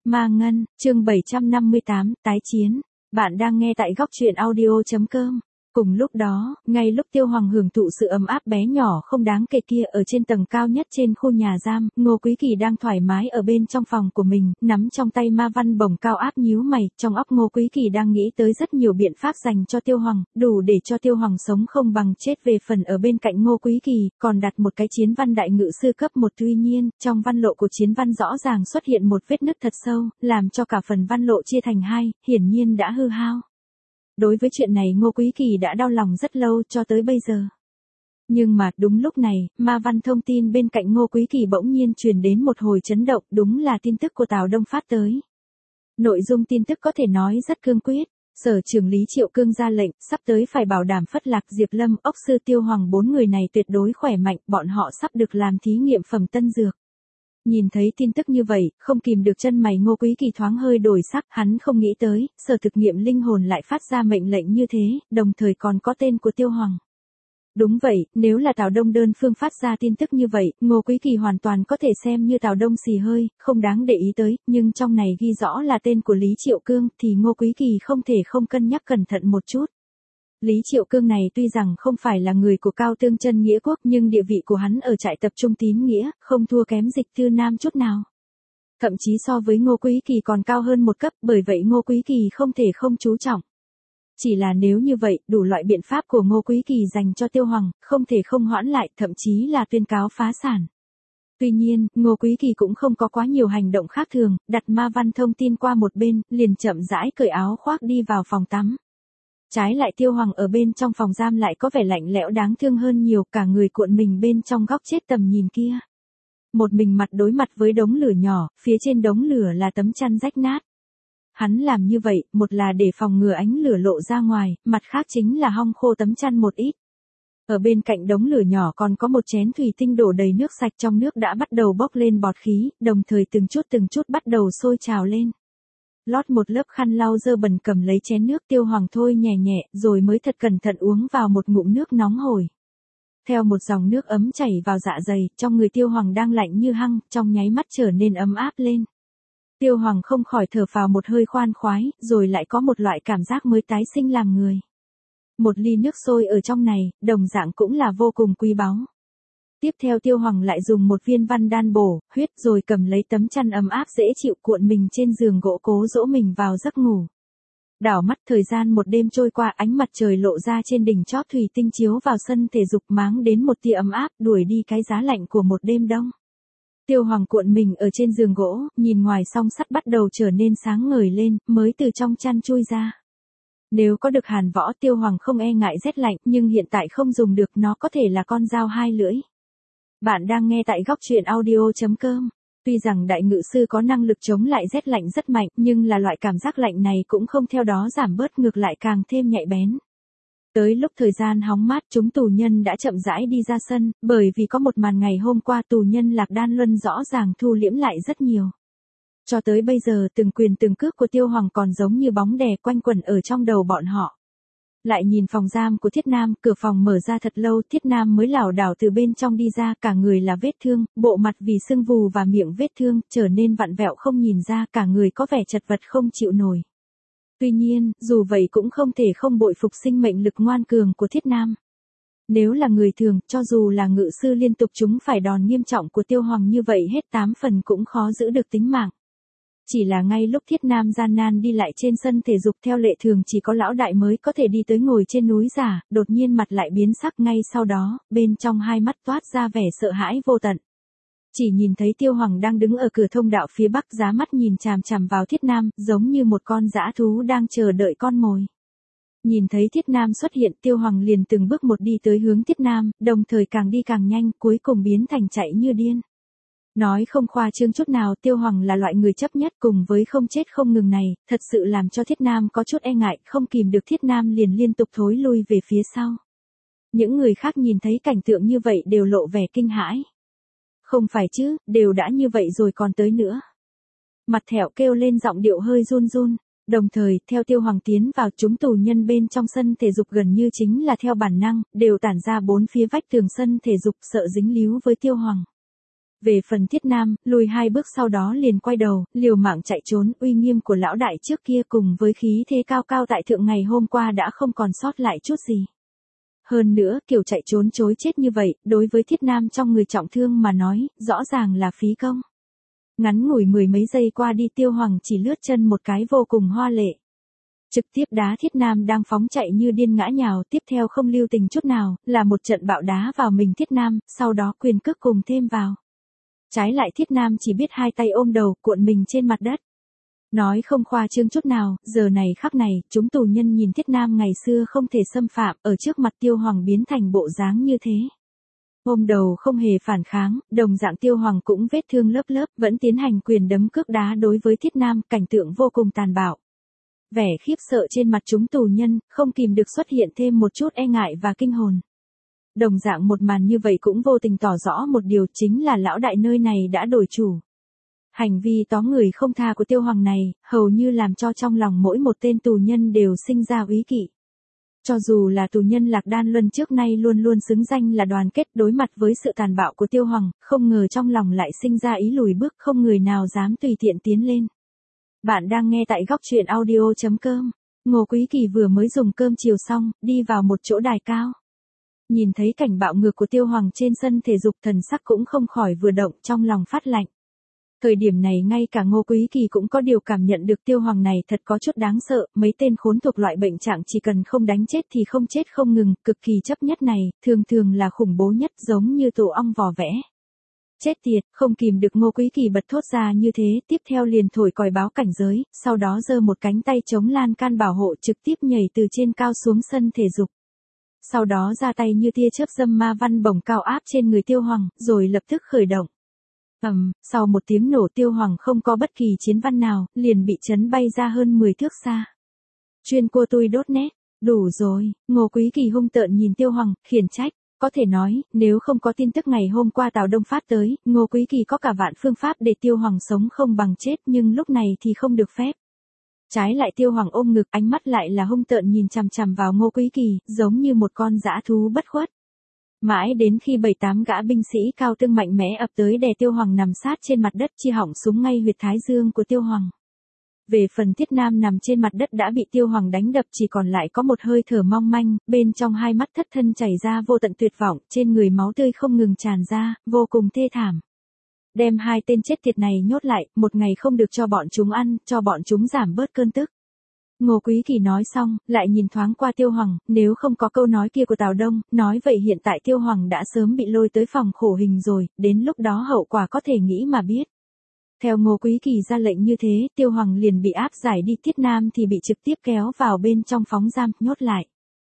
Ma Ngân, chương 758, tái chiến. Bạn đang nghe tại góc truyện audio.com. Cùng lúc đó, ngay lúc Tiêu Hoàng hưởng thụ sự ấm áp bé nhỏ không đáng kể kia ở trên tầng cao nhất trên khu nhà giam, Ngô Quý Kỳ đang thoải mái ở bên trong phòng của mình, nắm trong tay ma văn bổng cao áp nhíu mày, trong óc Ngô Quý Kỳ đang nghĩ tới rất nhiều biện pháp dành cho Tiêu Hoàng, đủ để cho Tiêu Hoàng sống không bằng chết. Về phần ở bên cạnh Ngô Quý Kỳ, còn đặt một cái chiến văn đại ngự sư cấp 1, tuy nhiên, trong văn lộ của chiến văn rõ ràng xuất hiện một vết nứt thật sâu, làm cho cả phần văn lộ chia thành hai, hiển nhiên đã hư hao. Đối với chuyện này Ngô Quý Kỳ đã đau lòng rất lâu cho tới bây giờ. Nhưng mà đúng lúc này, ma văn thông tin bên cạnh Ngô Quý Kỳ bỗng nhiên truyền đến một hồi chấn động, đúng là tin tức của Tào Đông phát tới. Nội dung tin tức có thể nói rất cương quyết. Sở trưởng Lý Triệu Cương ra lệnh, sắp tới phải bảo đảm Phất Lạc, Diệp Lâm, Ốc Sư, Tiêu Hoàng 4 người này tuyệt đối khỏe mạnh, bọn họ sắp được làm thí nghiệm phẩm tân dược. Nhìn thấy tin tức như vậy, không kìm được chân mày Ngô Quý Kỳ thoáng hơi đổi sắc, hắn không nghĩ tới, sở thực nghiệm linh hồn lại phát ra mệnh lệnh như thế, đồng thời còn có tên của Tiêu Hoàng. Đúng vậy, nếu là Tào Đông đơn phương phát ra tin tức như vậy, Ngô Quý Kỳ hoàn toàn có thể xem như Tào Đông xì hơi, không đáng để ý tới, nhưng trong này ghi rõ là tên của Lý Triệu Cương, thì Ngô Quý Kỳ không thể không cân nhắc cẩn thận một chút. Lý Triệu Cương này tuy rằng không phải là người của Cao Tương Chân Nghĩa Quốc, nhưng địa vị của hắn ở trại tập trung Tín Nghĩa, không thua kém Dịch Thư Nam chút nào. Thậm chí so với Ngô Quý Kỳ còn cao hơn một cấp, bởi vậy Ngô Quý Kỳ không thể không chú trọng. Chỉ là nếu như vậy, đủ loại biện pháp của Ngô Quý Kỳ dành cho Tiêu Hoàng, không thể không hoãn lại, thậm chí là tuyên cáo phá sản. Tuy nhiên, Ngô Quý Kỳ cũng không có quá nhiều hành động khác thường, đặt ma văn thông tin qua một bên, liền chậm rãi cởi áo khoác đi vào phòng tắm. Trái lại Tiêu Hoàng ở bên trong phòng giam lại có vẻ lạnh lẽo đáng thương hơn nhiều, cả người cuộn mình bên trong góc chết tầm nhìn kia. Một mình mặt đối mặt với đống lửa nhỏ, phía trên đống lửa là tấm chăn rách nát. Hắn làm như vậy, một là để phòng ngừa ánh lửa lộ ra ngoài, mặt khác chính là hong khô tấm chăn một ít. Ở bên cạnh đống lửa nhỏ còn có một chén thủy tinh đổ đầy nước sạch, trong nước đã bắt đầu bốc lên bọt khí, đồng thời từng chút bắt đầu sôi trào lên. Lót một lớp khăn lau dơ bẩn, cầm lấy chén nước Tiêu Hoàng thôi nhẹ nhẹ, rồi mới thật cẩn thận uống vào một ngụm nước nóng hổi. Theo một dòng nước ấm chảy vào dạ dày, trong người Tiêu Hoàng đang lạnh như hăng, trong nháy mắt trở nên ấm áp lên. Tiêu Hoàng không khỏi thở phào một hơi khoan khoái, rồi lại có một loại cảm giác mới tái sinh làm người. Một ly nước sôi ở trong này, đồng dạng cũng là vô cùng quý báu. Tiếp theo Tiêu Hoàng lại dùng một viên văn đan bổ huyết, rồi cầm lấy tấm chăn ấm áp dễ chịu cuộn mình trên giường gỗ cố dỗ mình vào giấc ngủ. Đảo mắt thời gian một đêm trôi qua, ánh mặt trời lộ ra trên đỉnh chót thủy tinh chiếu vào sân thể dục, máng đến một tia ấm áp, đuổi đi cái giá lạnh của một đêm đông. Tiêu Hoàng cuộn mình ở trên giường gỗ, nhìn ngoài song sắt bắt đầu trở nên sáng ngời lên, mới từ trong chăn chui ra. Nếu có được hàn võ, Tiêu Hoàng không e ngại rét lạnh, nhưng hiện tại không dùng được, nó có thể là con dao hai lưỡi. Bạn đang nghe tại góc truyện audio.com. Tuy rằng đại ngự sư có năng lực chống lại rét lạnh rất mạnh, nhưng là loại cảm giác lạnh này cũng không theo đó giảm bớt, ngược lại càng thêm nhạy bén. Tới lúc thời gian hóng mát, chúng tù nhân đã chậm rãi đi ra sân, bởi vì có một màn ngày hôm qua tù nhân Lạc Đan Luân rõ ràng thu liễm lại rất nhiều. Cho tới bây giờ từng quyền từng cước của Tiêu Hoàng còn giống như bóng đè quanh quẩn ở trong đầu bọn họ. Lại nhìn phòng giam của Thiết Nam, cửa phòng mở ra thật lâu, Thiết Nam mới lảo đảo từ bên trong đi ra, cả người là vết thương, bộ mặt vì sưng vù và miệng vết thương, trở nên vặn vẹo không nhìn ra, cả người có vẻ chật vật không chịu nổi. Tuy nhiên, dù vậy cũng không thể không bội phục sinh mệnh lực ngoan cường của Thiết Nam. Nếu là người thường, cho dù là ngự sư liên tục chúng phải đòn nghiêm trọng của Tiêu Hoàng như vậy hết 8 phần cũng khó giữ được tính mạng. Chỉ là ngay lúc Thiết Nam gian nan đi lại trên sân thể dục theo lệ thường chỉ có lão đại mới có thể đi tới ngồi trên núi giả, đột nhiên mặt lại biến sắc, ngay sau đó, bên trong hai mắt toát ra vẻ sợ hãi vô tận. Chỉ nhìn thấy Tiêu Hoàng đang đứng ở cửa thông đạo phía bắc, giá mắt nhìn chằm chằm vào Thiết Nam, giống như một con dã thú đang chờ đợi con mồi. Nhìn thấy Thiết Nam xuất hiện, Tiêu Hoàng liền từng bước một đi tới hướng Thiết Nam, đồng thời càng đi càng nhanh, cuối cùng biến thành chạy như điên. Nói không khoa trương chút nào, Tiêu Hoàng là loại người chấp nhất cùng với không chết không ngừng này, thật sự làm cho Thiết Nam có chút e ngại, không kìm được Thiết Nam liền liên tục thối lui về phía sau. Những người khác nhìn thấy cảnh tượng như vậy đều lộ vẻ kinh hãi. Không phải chứ, đều đã như vậy rồi còn tới nữa. Mặt thẹo kêu lên giọng điệu hơi run run. Đồng thời, theo Tiêu Hoàng tiến vào, chúng tù nhân bên trong sân thể dục gần như chính là theo bản năng, đều tản ra bốn phía vách tường sân thể dục, sợ dính líu với Tiêu Hoàng. Về phần Thiết Nam, lùi 2 bước sau đó liền quay đầu, liều mạng chạy trốn, uy nghiêm của lão đại trước kia cùng với khí thế cao cao tại thượng ngày hôm qua đã không còn sót lại chút gì. Hơn nữa, kiểu chạy trốn chối chết như vậy, đối với Thiết Nam trong người trọng thương mà nói, rõ ràng là phí công. Ngắn ngủi 10 mấy giây qua đi Tiêu Hoàng chỉ lướt chân một cái vô cùng hoa lệ. Trực tiếp đá Thiết Nam đang phóng chạy như điên ngã nhào, tiếp theo không lưu tình chút nào, là một trận bạo đá vào mình Thiết Nam, sau đó quyền cước cùng thêm vào. Trái lại Thiết Nam chỉ biết hai tay ôm đầu, cuộn mình trên mặt đất. Nói không khoa trương chút nào, giờ này khắc này, chúng tù nhân nhìn Thiết Nam ngày xưa không thể xâm phạm, ở trước mặt Tiêu Hoàng biến thành bộ dáng như thế. Ôm đầu không hề phản kháng, đồng dạng Tiêu Hoàng cũng vết thương lớp lớp, vẫn tiến hành quyền đấm cước đá đối với Thiết Nam, cảnh tượng vô cùng tàn bạo. Vẻ khiếp sợ trên mặt chúng tù nhân, không kìm được xuất hiện thêm một chút e ngại và kinh hồn. Đồng dạng một màn như vậy cũng vô tình tỏ rõ một điều, chính là lão đại nơi này đã đổi chủ. Hành vi tóm người không tha của Tiêu Hoàng này, hầu như làm cho trong lòng mỗi một tên tù nhân đều sinh ra úy kỵ. Cho dù là tù nhân Lạc Đan Luân trước nay luôn luôn xứng danh là đoàn kết đối mặt với sự tàn bạo của Tiêu Hoàng, không ngờ trong lòng lại sinh ra ý lùi bước, không người nào dám tùy tiện tiến lên. Bạn đang nghe tại góc truyện audio.com. Ngô Quý Kỳ vừa mới dùng cơm chiều xong, đi vào một chỗ đài cao. Nhìn thấy cảnh bạo ngược của Tiêu Hoàng trên sân thể dục, thần sắc cũng không khỏi vừa động, trong lòng phát lạnh. Thời điểm này ngay cả Ngô Quý Kỳ cũng có điều cảm nhận được Tiêu Hoàng này thật có chút đáng sợ, mấy tên khốn thuộc loại bệnh trạng chỉ cần không đánh chết thì không chết không ngừng, cực kỳ chấp nhất này, thường thường là khủng bố nhất, giống như tổ ong vò vẽ. Chết tiệt, không kìm được Ngô Quý Kỳ bật thốt ra như thế, tiếp theo liền thổi còi báo cảnh giới, sau đó giơ một cánh tay chống lan can bảo hộ trực tiếp nhảy từ trên cao xuống sân thể dục. Sau đó ra tay như tia chớp dâm ma văn bổng cao áp trên người Tiêu Hoàng, rồi lập tức khởi động. Sau một tiếng nổ Tiêu Hoàng không có bất kỳ chiến văn nào, liền bị chấn bay ra hơn 10 thước xa. Chuyên cô tui đốt nét, đủ rồi, Ngô Quý Kỳ hung tợn nhìn Tiêu Hoàng, khiển trách. Có thể nói, nếu không có tin tức ngày hôm qua Tào Đông phát tới, Ngô Quý Kỳ có cả vạn phương pháp để Tiêu Hoàng sống không bằng chết, nhưng lúc này thì không được phép. Trái lại Tiêu Hoàng ôm ngực, ánh mắt lại là hung tợn nhìn chằm chằm vào Ngô Quý Kỳ, giống như một con dã thú bất khuất. Mãi đến khi 7-8 gã binh sĩ cao tương mạnh mẽ ập tới đè Tiêu Hoàng nằm sát trên mặt đất, chi họng súng ngay huyệt thái dương của Tiêu Hoàng. Về phần Thiết Nam nằm trên mặt đất đã bị Tiêu Hoàng đánh đập, chỉ còn lại có một hơi thở mong manh, bên trong hai mắt thất thân chảy ra vô tận tuyệt vọng, trên người máu tươi không ngừng tràn ra, vô cùng thê thảm. Đem hai tên chết tiệt này nhốt lại, một ngày không được cho bọn chúng ăn, cho bọn chúng giảm bớt cơn tức. Ngô Quý Kỳ nói xong, lại nhìn thoáng qua Tiêu Hoàng, nếu không có câu nói kia của Tào Đông, nói vậy hiện tại Tiêu Hoàng đã sớm bị lôi tới phòng khổ hình rồi, đến lúc đó hậu quả có thể nghĩ mà biết. Theo Ngô Quý Kỳ ra lệnh như thế, Tiêu Hoàng liền bị áp giải đi, Thiết Nam thì bị trực tiếp kéo vào bên trong phóng giam, nhốt lại.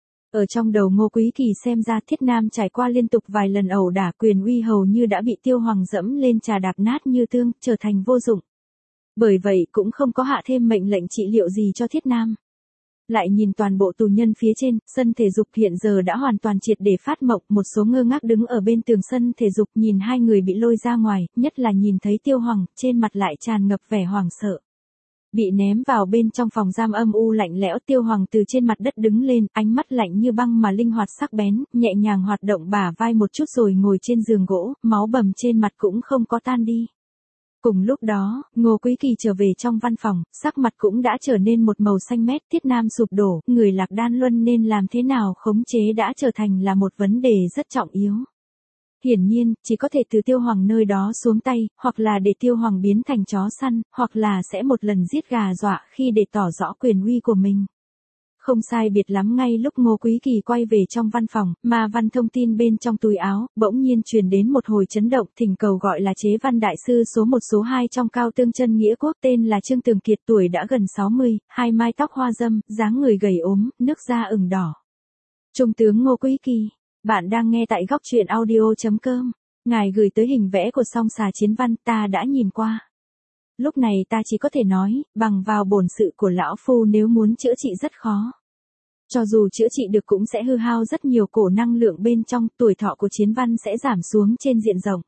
Ở trong đầu Ngô Quý Kỳ xem ra Thiết Nam trải qua liên tục vài lần ẩu đả, quyền uy hầu như đã bị Tiêu Hoàng dẫm lên trà đạp nát như tương, trở thành vô dụng. Bởi vậy cũng không có hạ thêm mệnh lệnh trị liệu gì cho Thiết Nam. Lại nhìn toàn bộ tù nhân phía trên, sân thể dục hiện giờ đã hoàn toàn triệt để phát mộng, một số ngơ ngác đứng ở bên tường sân thể dục nhìn hai người bị lôi ra ngoài, nhất là nhìn thấy Tiêu Hoàng, trên mặt lại tràn ngập vẻ hoảng sợ. Bị ném vào bên trong phòng giam âm u lạnh lẽo, Tiêu Hoàng từ trên mặt đất đứng lên, ánh mắt lạnh như băng mà linh hoạt sắc bén, nhẹ nhàng hoạt động bả vai một chút rồi ngồi trên giường gỗ, máu bầm trên mặt cũng không có tan đi. Cùng lúc đó, Ngô Quý Kỳ trở về trong văn phòng, sắc mặt cũng đã trở nên một màu xanh mét, Thiết Nam sụp đổ, người Lạc Đan Luân nên làm thế nào khống chế đã trở thành là một vấn đề rất trọng yếu. Hiển nhiên, chỉ có thể từ Tiêu Hoàng nơi đó xuống tay, hoặc là để Tiêu Hoàng biến thành chó săn, hoặc là sẽ một lần giết gà dọa khi để tỏ rõ quyền uy của mình. Không sai biệt lắm ngay lúc Ngô Quý Kỳ quay về trong văn phòng, mà văn thông tin bên trong túi áo, bỗng nhiên truyền đến một hồi chấn động, thỉnh cầu gọi là chế văn đại sư số 1 số 2 trong Cao Tương Chân Nghĩa Quốc, tên là Trương Tường Kiệt, tuổi đã gần 60, hai mai tóc hoa dâm, dáng người gầy ốm, nước da ửng đỏ. Trung tướng Ngô Quý Kỳ, bạn đang nghe tại góc truyện audio.com. Ngài gửi tới hình vẽ của song xà chiến văn, ta đã nhìn qua. Lúc này ta chỉ có thể nói, bằng vào bổn sự của lão phu nếu muốn chữa trị rất khó. Cho dù chữa trị được cũng sẽ hư hao rất nhiều cổ năng lượng bên trong, tuổi thọ của chiến văn sẽ giảm xuống trên diện rộng.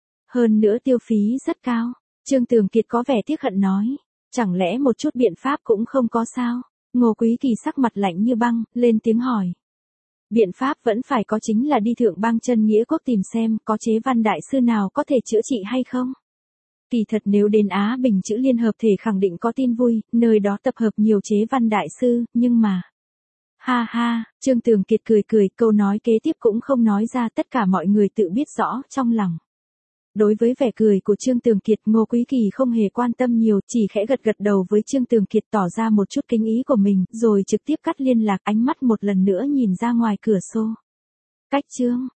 Hơn nữa tiêu phí rất cao. Trương Tường Kiệt có vẻ tiếc hận nói. Chẳng lẽ một chút biện pháp cũng không có sao? Ngô Quý Kỳ sắc mặt lạnh như băng, lên tiếng hỏi. Biện pháp vẫn phải có, chính là đi thượng bang chân nghĩa quốc tìm xem có chế văn đại sư nào có thể chữa trị hay không. Kỳ thật nếu đến Á Bình chữ liên hợp thể khẳng định có tin vui, nơi đó tập hợp nhiều chế văn đại sư, nhưng mà... Ha ha, Trương Tường Kiệt cười cười, câu nói kế tiếp cũng không nói ra, tất cả mọi người tự biết rõ trong lòng. Đối với vẻ cười của Trương Tường Kiệt, Ngô Quý Kỳ không hề quan tâm nhiều, chỉ khẽ gật gật đầu với Trương Tường Kiệt tỏ ra một chút kính ý của mình, rồi trực tiếp cắt liên lạc, ánh mắt một lần nữa nhìn ra ngoài cửa sổ. Cách Trương